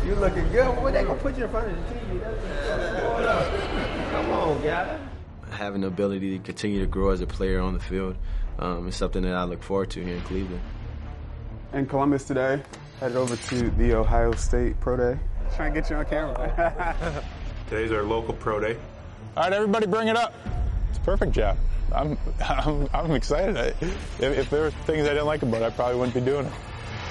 You looking good. When they gonna put you in front of the TV? Come on, guy. Having the ability to continue to grow as a player on the field is something that I look forward to here in Cleveland. In Columbus today, headed over to the Ohio State Pro Day. Trying to get you on camera. Today's our local Pro Day. All right, everybody bring it up. It's a perfect job. I'm excited. If there were things I didn't like about it, I probably wouldn't be doing it.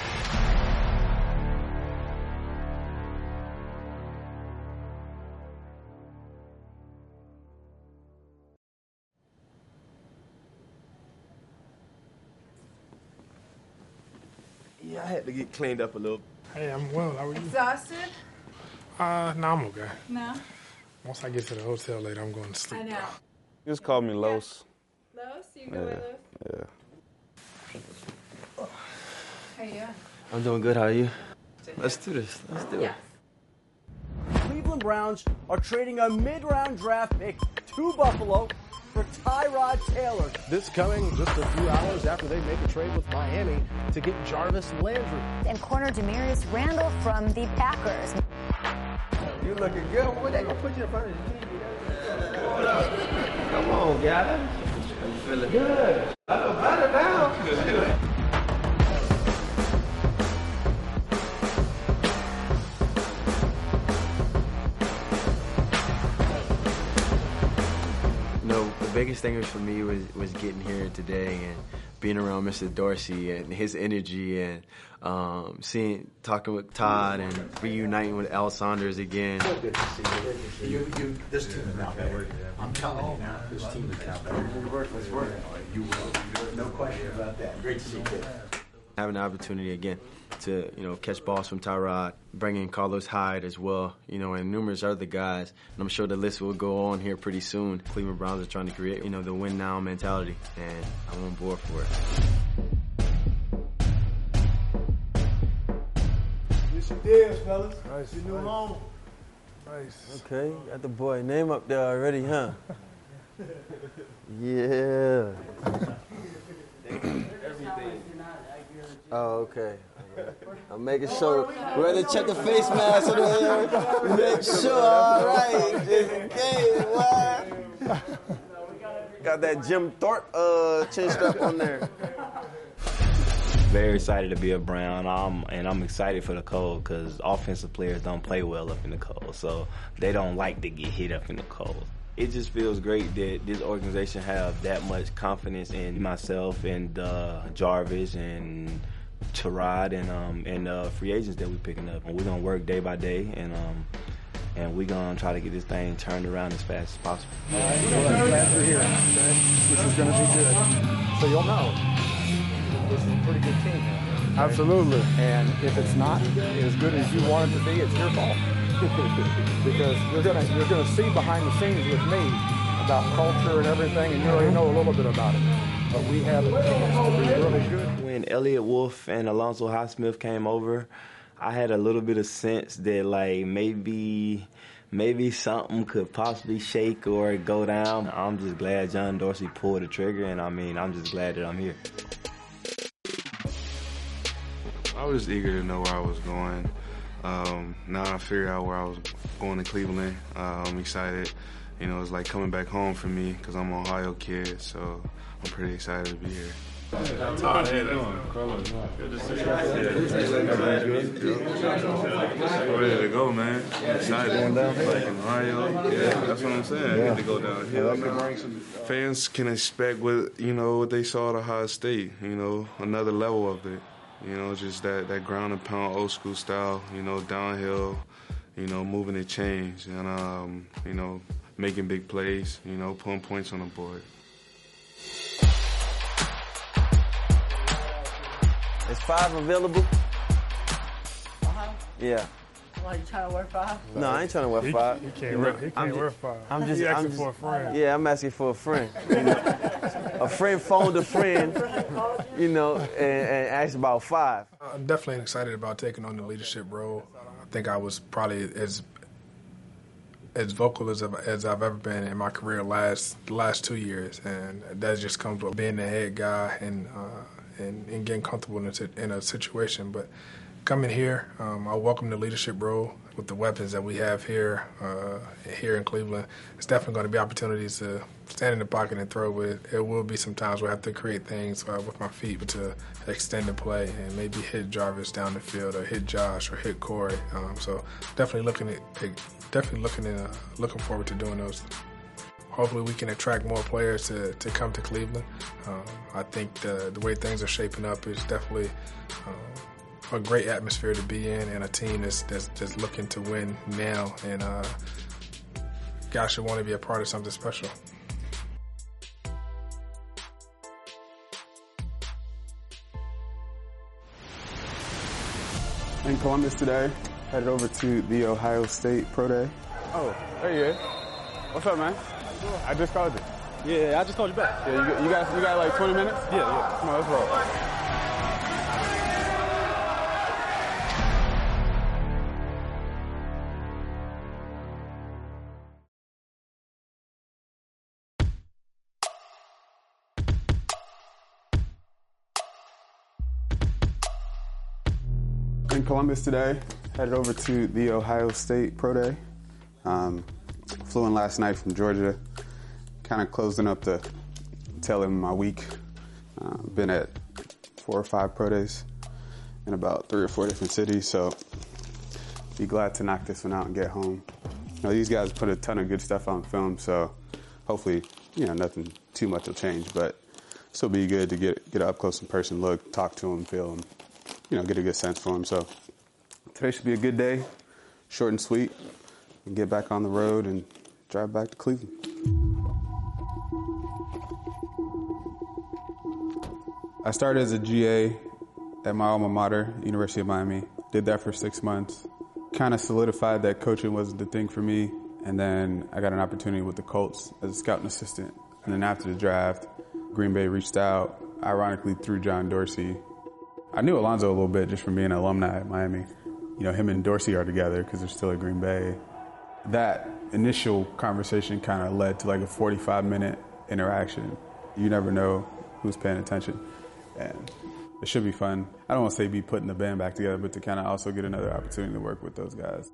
Yeah, I had to get cleaned up a little. Hey, I'm well. How are you? Exhausted? No, I'm okay. No? Once I get to the hotel later, I'm going to sleep. I know. Just call me Los. Los? You go with Los? Yeah. How you doing? I'm doing good. How are you? Let's do this. Let's do it. Yes. Cleveland Browns are trading a mid-round draft pick to Buffalo for Tyrod Taylor. This coming just a few hours after they make a trade with Miami to get Jarvis Landry. And corner Demarius Randall from the Packers. You looking good. When they gonna put you in front of the TV? Come on, guy. You feeling good? I feel better now. The biggest thing for me was getting here today and being around Mr. Dorsey and his energy and talking with Todd and reuniting with Al Saunders again. So good to see you. This team is now better. I'm telling you now, this team is now better. Let's work. You will. No question about that. Great to see you, kid. Having the opportunity again to catch balls from Tyrod, bringing Carlos Hyde as well, and numerous other guys. And I'm sure the list will go on here pretty soon. Cleveland Browns are trying to create, the win now mentality, and I'm on board for it. This your deals, fellas. Nice. Your new home. Nice. Okay, got the boy name up there already, huh? Yeah. Oh, okay. I'm making sure. We're going to check the face mask over there. Make sure, all right. Just in case, what? Got that Jim Thorpe cinched up on there. Very excited to be a Brown, and I'm excited for the cold because offensive players don't play well up in the cold, so they don't like to get hit up in the cold. It just feels great that this organization have that much confidence in myself and Jarvis and Tyrod and free agents that we're picking up. And we're gonna work day by day, and we're gonna try to get this thing turned around as fast as possible. All right, well, I'm glad you're here, okay? This is gonna be good. So you'll know this is a pretty good team. Okay? Absolutely. And if it's not as good as you want it to be, it's your fault. Because you're gonna see behind the scenes with me about culture and everything, and you already know a little bit about it. But we have a chance to be really good. When Elliott Wolf and Alonzo Highsmith came over, I had a little bit of sense that maybe something could possibly shake or go down. I'm just glad John Dorsey pulled the trigger, and I'm just glad that I'm here. I was just eager to know where I was going. Now I figured out where I was going to Cleveland. I'm excited. It's like coming back home for me because I'm an Ohio kid, so I'm pretty excited to be here. Todd, hey, Carlos. Good to see you. Ready to go, man. Excited. Going downhill. Like in Ohio. Yeah, that's what I'm saying. Good to go downhill now. Fans can expect what they saw at Ohio State. Another level of it. Just that ground and pound old school style. Downhill. Moving the chains and making big plays. Putting points on the board. Is 5 available? Uh-huh. Yeah. Why, you trying to wear 5? No, I ain't trying to wear 5. He can't wear 5. He's asking for a friend. Yeah, I'm asking for a friend. A friend phoned a friend, and asked about 5. I'm definitely excited about taking on the leadership role. I think I was probably as vocal as I've ever been in my career the last 2 years, and that just comes with being the head guy and getting comfortable in a situation. But Coming here, I welcome the leadership role with the weapons that we have here in Cleveland. It's definitely going to be opportunities to stand in the pocket and throw with. It will be some times where I have to create things with my feet to extend the play and maybe hit Jarvis down the field or hit Josh or hit Corey. So definitely looking forward to doing those. Hopefully we can attract more players to come to Cleveland. I think the way things are shaping up is definitely a great atmosphere to be in, and a team that's looking to win now, and guys should want to be a part of something special. In Columbus today, headed over to the Ohio State Pro Day. Oh, there you is. What's up, man? I just called you. Yeah, I just called you back. Yeah, you got like 20 minutes? Yeah. Come on, let's roll. In Columbus today, headed over to the Ohio State Pro Day. Flew in last night from Georgia, kind of closing up the tail end of my week. Been at 4 or 5 pro days in about 3 or 4 different cities, so be glad to knock this one out and get home. You know, these guys put a ton of good stuff on film, so hopefully, nothing too much will change, but still be good to get an up close and person look, talk to them, feel them, get a good sense for them. So today should be a good day, short and sweet, and get back on the road and drive back to Cleveland. I started as a GA at my alma mater, University of Miami. Did that for 6 months. Kind of solidified that coaching wasn't the thing for me. And then I got an opportunity with the Colts as a scouting assistant. And then after the draft, Green Bay reached out, ironically through John Dorsey. I knew Alonzo a little bit just from being an alumni at Miami. Him and Dorsey are together because they're still at Green Bay. That initial conversation kind of led to like a 45-minute interaction. You never know who's paying attention. And it should be fun. I don't want to say be putting the band back together, but to kind of also get another opportunity to work with those guys.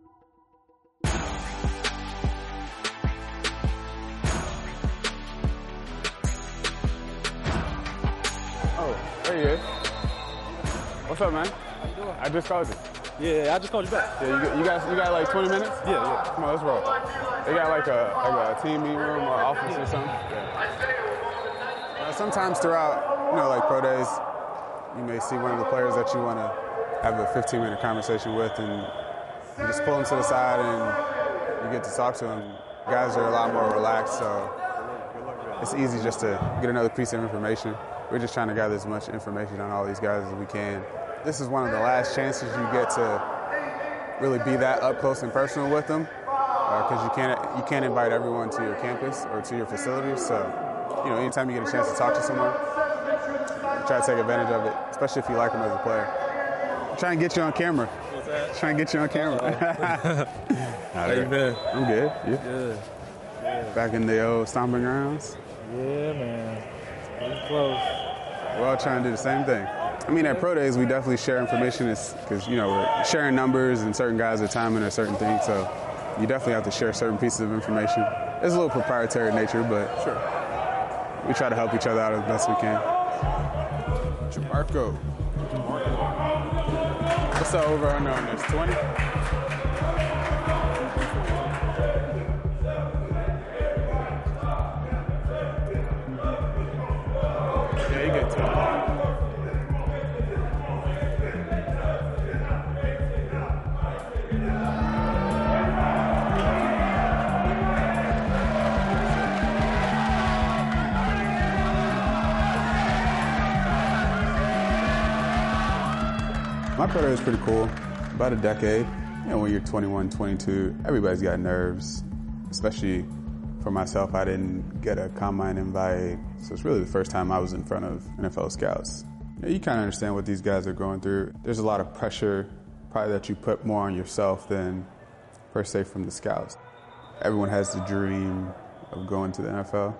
Oh, there you is. What's up, man? How you doing? I just called you. Yeah, I just called you back. Yeah, you got like 20 minutes? Yeah. Come on, let's roll. They got like a team meeting room or office or something? Yeah. Sometimes throughout, like pro days, you may see one of the players that you want to have a 15-minute conversation with, and you just pull them to the side and you get to talk to them. Guys are a lot more relaxed, so it's easy just to get another piece of information. We're just trying to gather as much information on all these guys as we can. This is one of the last chances you get to really be that up close and personal with them, because you can't invite everyone to your campus or to your facilities. So, anytime you get a chance to talk to someone, try to take advantage of it, especially if you like them as a player. I'm trying to get you on camera. What's that? Trying to get you on camera. How you been? I'm good. Yeah. Good. Back in the old stomping grounds. Yeah, man. Pretty close. We're all trying to do the same thing. I mean, at pro days, we definitely share information because, we're sharing numbers and certain guys are timing a certain thing. So you definitely have to share certain pieces of information. It's a little proprietary nature, but sure, we try to help each other out as best we can. Jamarco. What's the over under on this? 20? Yeah, you get 20. My career is pretty cool. About a decade. When you're 21, 22, everybody's got nerves. Especially for myself, I didn't get a combine invite. So it's really the first time I was in front of NFL scouts. You kind of understand what these guys are going through. There's a lot of pressure, probably that you put more on yourself than per se from the scouts. Everyone has the dream of going to the NFL.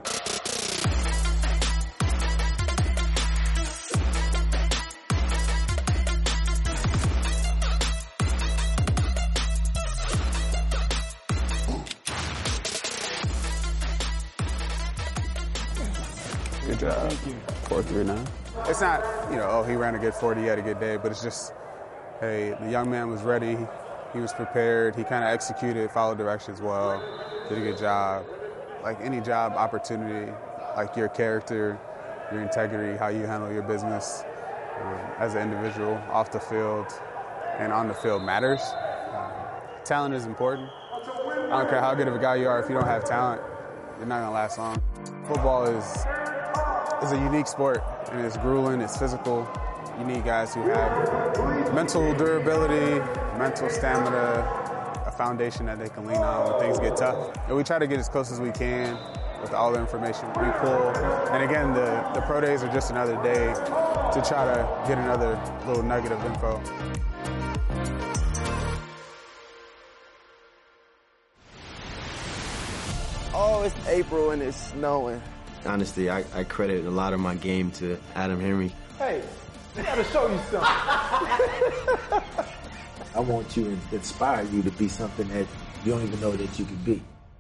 Good job. Thank you. 4.39. It's not, he ran a good 40, he had a good day, but it's just, hey, the young man was ready. He was prepared. He kind of executed, followed directions well, did a good job. Like any job opportunity, like your character, your integrity, how you handle your business as an individual off the field and on the field matters. Talent is important. I don't care how good of a guy you are, if you don't have talent, you're not going to last long. Football is a unique sport, and it's grueling, it's physical. You need guys who have mental durability, mental stamina, a foundation that they can lean on when things get tough. And we try to get as close as we can with all the information we pull. And again, the pro days are just another day to try to get another little nugget of info. Oh, it's April and it's snowing. Honestly, I credit a lot of my game to Adam Henry. Hey, I gotta show you something. I want to inspire you to be something that you don't even know that you could be.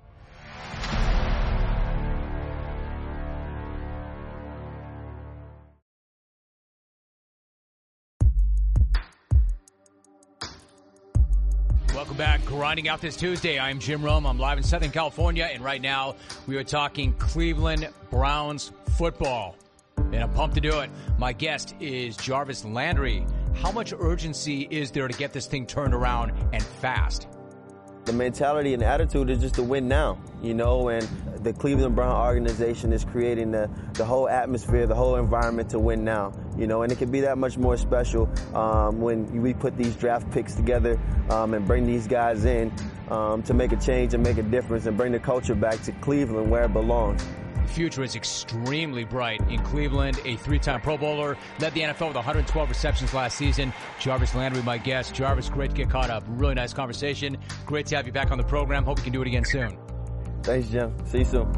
Welcome back. Grinding out this Tuesday. I'm Jim Rome. I'm live in Southern California, and right now we are talking Cleveland Browns football. And I'm pumped to do it. My guest is Jarvis Landry. How much urgency is there to get this thing turned around and fast? The mentality and attitude is just to win now, and the Cleveland Brown organization is creating the whole atmosphere, the whole environment to win now, and it can be that much more special when we put these draft picks together and bring these guys in to make a change and make a difference and bring the culture back to Cleveland where it belongs. The future is extremely bright in Cleveland. A three-time Pro Bowler, led the NFL with 112 receptions last season. Jarvis Landry, my guest. Jarvis, great to get caught up. Really nice conversation. Great to have you back on the program. Hope we can do it again soon. Thanks, Jim. See you soon.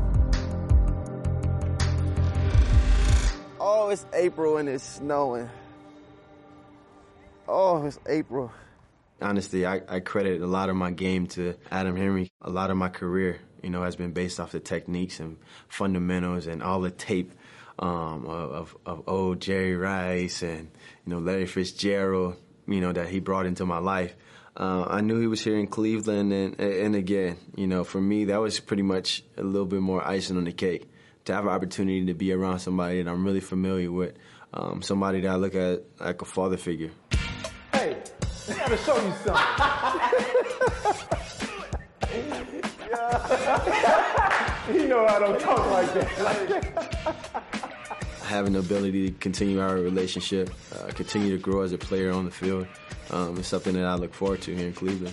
Oh, it's April and it's snowing. Oh, it's April. Honestly, I credit a lot of my game to Adam Henry. A lot of my career, has been based off the techniques and fundamentals and all the tape of old Jerry Rice and, Larry Fitzgerald, that he brought into my life. I knew he was here in Cleveland, and again, for me, that was pretty much a little bit more icing on the cake. To have an opportunity to be around somebody that I'm really familiar with, somebody that I look at like a father figure. Hey, I gotta show you something. I don't talk like that. Having the ability to continue our relationship, continue to grow as a player on the field, is something that I look forward to here in Cleveland.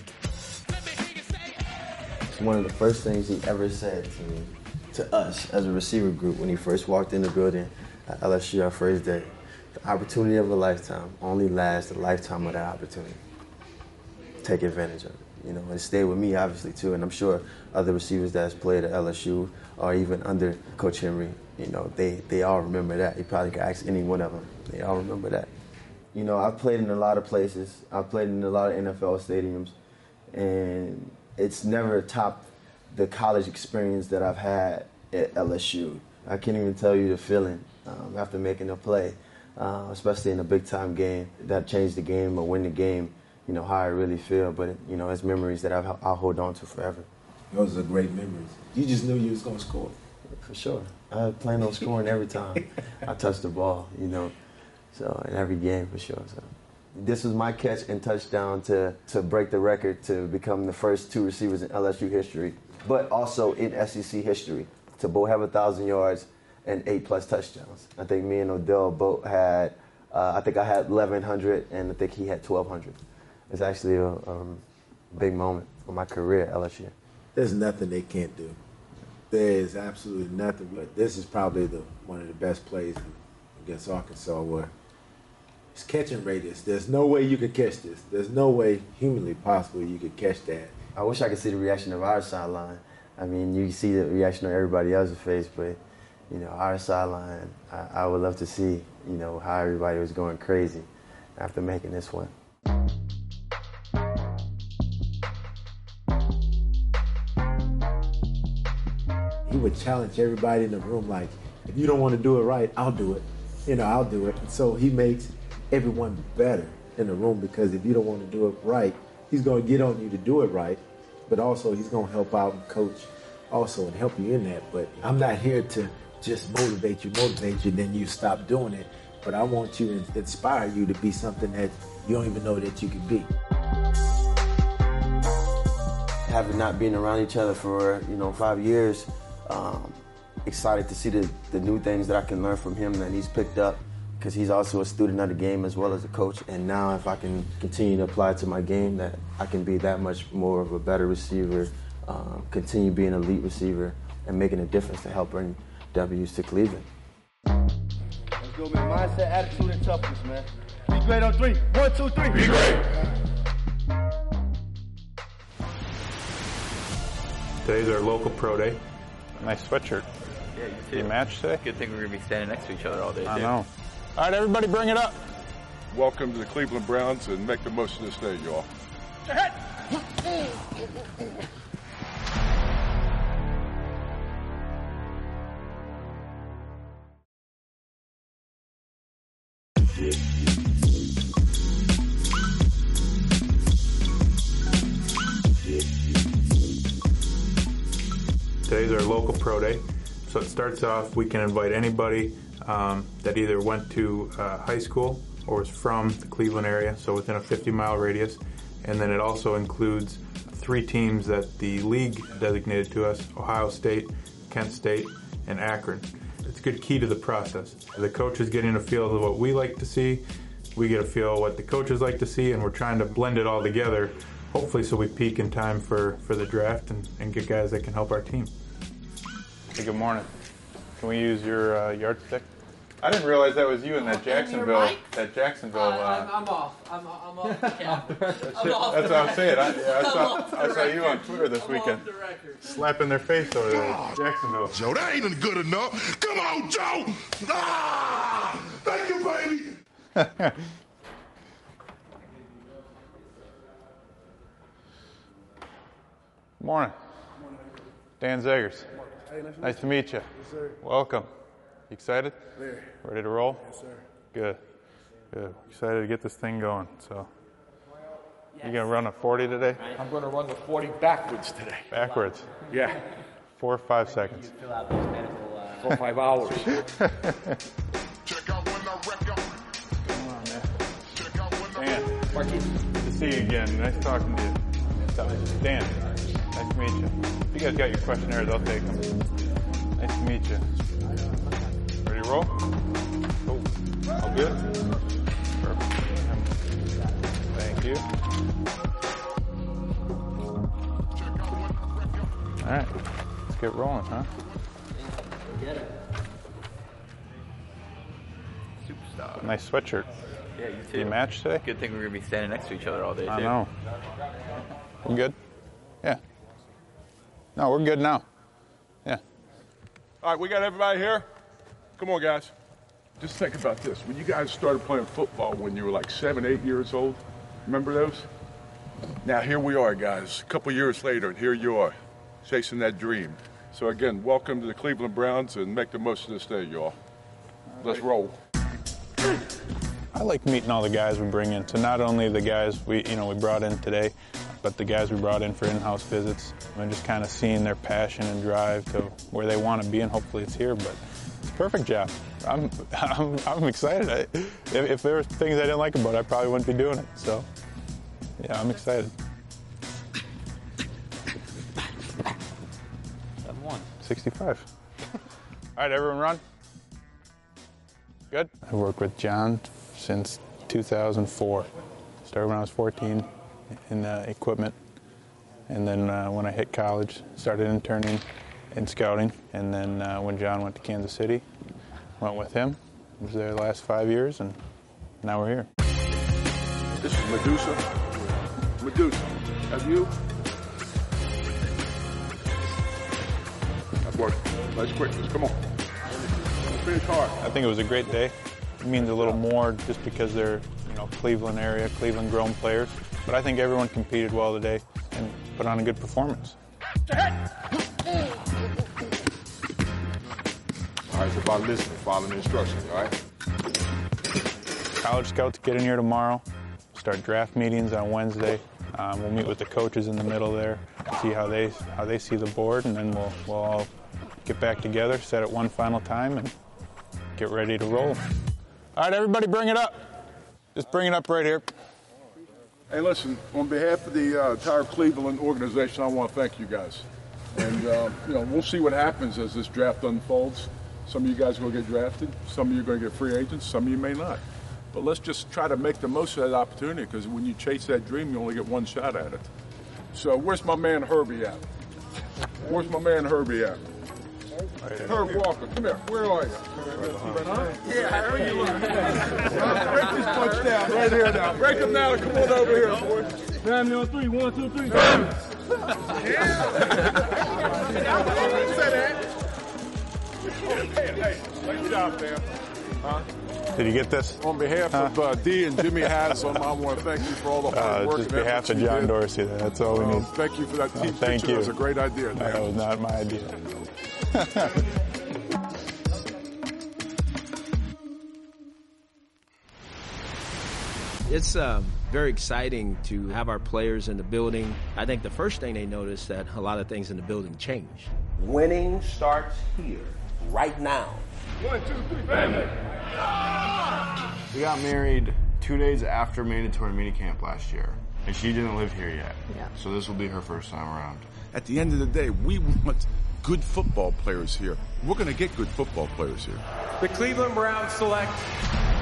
It's one of the first things he ever said to me, to us as a receiver group when he first walked in the building at LSU our first day. The opportunity of a lifetime only lasts a lifetime of that opportunity. Take advantage of it. And it stayed with me, obviously, too. And I'm sure other receivers that's played at LSU or even under Coach Henry, they all remember that. You probably could ask any one of them. They all remember that. I've played in a lot of places. I've played in a lot of NFL stadiums. And it's never topped the college experience that I've had at LSU. I can't even tell you the feeling after making a play, especially in a big-time game that changed the game or win the game. How I really feel, but, it's memories that I'll hold on to forever. Those are great memories. You just knew you was going to score. For sure. I plan on scoring every time I touch the ball, so in every game for sure. So this was my catch and touchdown to break the record to become the first two receivers in LSU history, but also in SEC history to both have 1,000 yards and 8+ touchdowns. I think me and Odell both had, I think I had 1,100 and I think he had 1,200. It's actually a big moment for my career at LSU. There's nothing they can't do. There is absolutely nothing. But this is probably one of the best plays against Arkansas where his catching radius. There's no way you could catch this. There's no way humanly possible you could catch that. I wish I could see the reaction of our sideline. I mean, you see the reaction of everybody else's face, but, our sideline, I would love to see, how everybody was going crazy after making this one. He would challenge everybody in the room like, if you don't want to do it right, I'll do it. I'll do it. And so he makes everyone better in the room, because if you don't want to do it right, he's going to get on you to do it right, but also he's going to help out and coach also and help you in that. But I'm not here to just motivate you, then you stop doing it. But I want you to inspire you to be something that you don't even know that you can be. Having not been around each other for 5 years, excited to see the new things that I can learn from him that he's picked up, because he's also a student of the game as well as a coach. And now if I can continue to apply it to my game, that I can be that much more of a better receiver, continue being an elite receiver, and making a difference to help bring W's to Cleveland. Let's go, man. Mindset, attitude, and toughness, man. Be great on 3. 1, 2, 3. Be great. Today's our local pro day. Nice sweatshirt. Yeah, you too. You match today? Good thing we're going to be standing next to each other all day, I too. know. All right, everybody bring it up. Welcome to the Cleveland Browns, and make the most of this day, y'all. Today's our local pro day. So it starts off, we can invite anybody that either went to high school or is from the Cleveland area, so within a 50-mile radius. And then it also includes 3 teams that the league designated to us: Ohio State, Kent State, and Akron. It's a good key to the process. The coaches getting a feel of what we like to see, we get a feel of what the coaches like to see, and we're trying to blend it all together, hopefully so we peak in time for the draft and get guys that can help our team. Hey, good morning. Can we use your yardstick? I didn't realize that was you in that Jacksonville. I'm off. I'm off the camera. That's what I'm saying. I saw you on Twitter this weekend. Slapping their face over there. Jacksonville. Joe, that ain't good enough. Come on, Joe. Ah, thank you, baby. Morning. Dan Zegers. Hey, nice to meet you. Yes, sir. Welcome. You excited? Very. Ready to roll? Yes, sir. Good. Good. Excited to get this thing going. So, you gonna run a 40 today? I'm going to run the 40 backwards today. Backwards? Yeah. 4 or 5 seconds. Fill out those medical. 4 or 5 hours. Check out when I wreck up. Come on, man. Dan, good to see you again. Nice talking to you. Dan, nice to meet you. If you guys got your questionnaires, I'll take them. Nice to meet you. Ready to roll? Cool. All good? Perfect. Thank you. All right, let's get rolling, huh? Get it. Superstar. Nice sweatshirt. Yeah, you too. You match today? Good thing we're going to be standing next to each other all day, too. I know. We good? Yeah. No, we're good now. Yeah. All right, we got everybody here? Come on, guys. Just think about this. When you guys started playing football when you were like 7, 8 years old, remember those? Now, here we are, guys, a couple years later, and here you are, chasing that dream. So, again, welcome to the Cleveland Browns, and make the most of this day, y'all. Let's roll. I like meeting all the guys we bring in. So not only the guys we brought in today, but the guys we brought in for in-house visits, and just kind of seeing their passion and drive to where they want to be, and hopefully it's here. But it's a perfect job. I'm excited. If there were things I didn't like about it, I probably wouldn't be doing it. So, yeah, I'm excited. 65. All right, everyone run. Good? I've worked with John since 2004. Started when I was 14 in equipment. And then when I hit college, started interning in scouting. And then when John went to Kansas City, went with him. Was there the last 5 years, and now we're here. This is Medusa. Medusa, have you? That worked. Nice quickness. Come on. Finish hard. I think it was a great day. It means a little more just because they're, Cleveland area, Cleveland grown players. But I think everyone competed well today and put on a good performance. All right, it's about listening, following the instructions, all right? College scouts get in here tomorrow, start draft meetings on Wednesday. We'll meet with the coaches in the middle there, see how they see the board, and then we'll all get back together, set it one final time, and get ready to roll. All right, everybody bring it up. Just bring it up right here. Hey, listen, on behalf of the entire Cleveland organization, I want to thank you guys. And, we'll see what happens as this draft unfolds. Some of you guys are going to get drafted. Some of you are going to get free agents. Some of you may not. But let's just try to make the most of that opportunity, because when you chase that dream, you only get one shot at it. So where's my man Herbie at? Where's my man Herbie at? Herb Walker, come here. Where are you? Yeah, I heard you. Break this punch down right here now. Break them down and come on over here, boy. 9 on 3. 1, 2, 3. Hey, nice job, man. Did you get this? On behalf of Dee and Jimmy Haslem, I want to thank you for all the hard work. Just behalf of John Dorsey, that's all we need. Thank you for that team thank picture. you. It was a great idea. No, that was not my idea. It's very exciting to have our players in the building. I think the first thing they notice that a lot of things in the building changed. Winning starts here, right now. 1, 2, 3, family. We got married 2 days after mandatory minicamp last year, and she didn't live here yet. Yeah. So this will be her first time around. At the end of the day, we want good football players here. We're going to get good football players here. The Cleveland Browns select